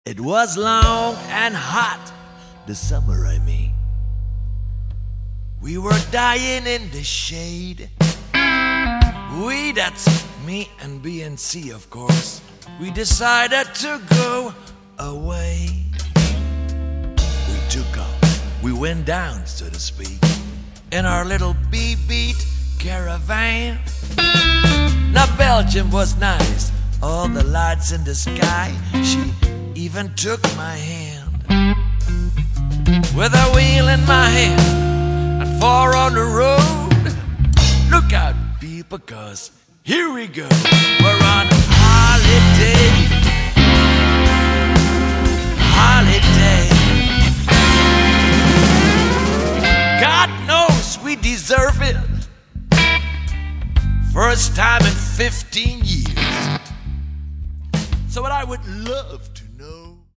It was long and hot, the summer I mean. We were dying in the shade. We, that's me and BNC, of course. We decided to go away. We took off, we went down, so to speak, in our little B-beat caravan. Now Belgium was nice, all the lights in the sky. She even took my hand, with a wheel in my hand and 4 on the road. Look out, people, cause here we go. We're on holiday, holiday. God knows we deserve it. First time in 15 years. So what I would love